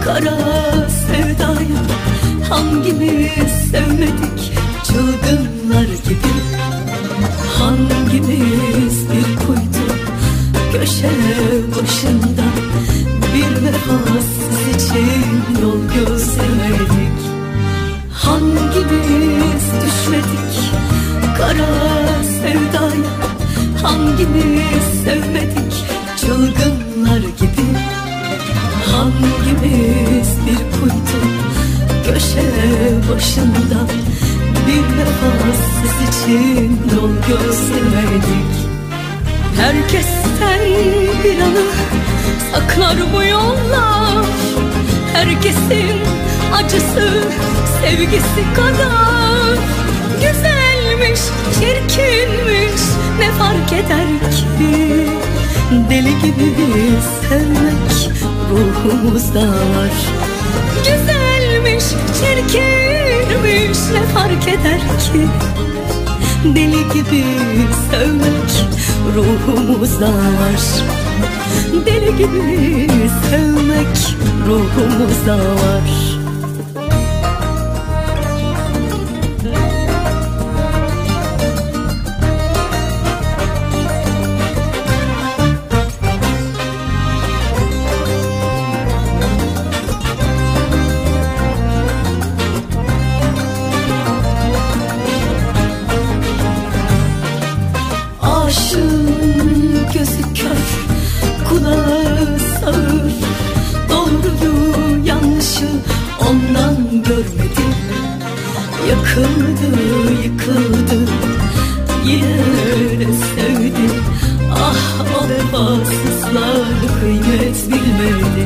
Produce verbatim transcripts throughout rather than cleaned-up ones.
kara sevdayı hangimiz sevmedik çılgınlar gibi? Hangimiz bir kuytu köşe başında bir vefasız için yol gözlemedik? Hangimiz düşmedik kara sevdaya, hangimiz sevmedik çılgınlar gibi? Hangimiz bir kuytu köşe başında bir vefasız için yol gözlemedik? Herkesten bir anı saklar bu yollar, herkesin acısı sevgisi kadar. Güzelmiş, çirkinmiş, ne fark eder ki? Deli gibi sevmek ruhumuzda var. Güzelmiş, çirkinmiş, ne fark eder ki? Deli gibi sevmek ruhumuzda var. Deli gibi sevmek ruhumuzda var. Aşığın gözü kör, kulağı sağır, doğruyu yanlışı ondan görmedi. Yakıldı, yıkıldı, yine de sevdi. Ah, o vefasızlar kıymet bilmedi.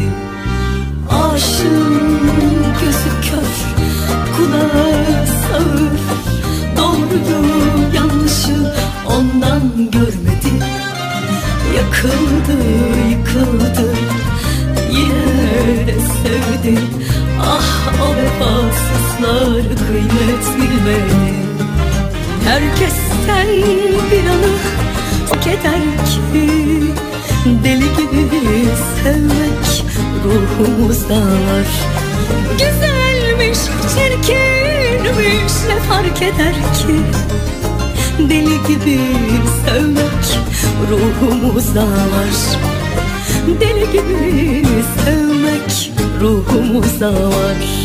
Aşığın gözü kör, kulağı sağır, doğruyu yanlışı ondan görmedi. Yakıldı, yıkıldı, yine de sevdi. Ah, o vefasızlar kıymet bilmedi. Herkesten bir anı hak eder ki? Deli gibi sevmek ruhumuzda var. Güzelmiş, çirkinmiş, ne fark eder ki? Deli gibi sevmek ruhumuzda var. Deli gibi sevmek ruhumuzda var.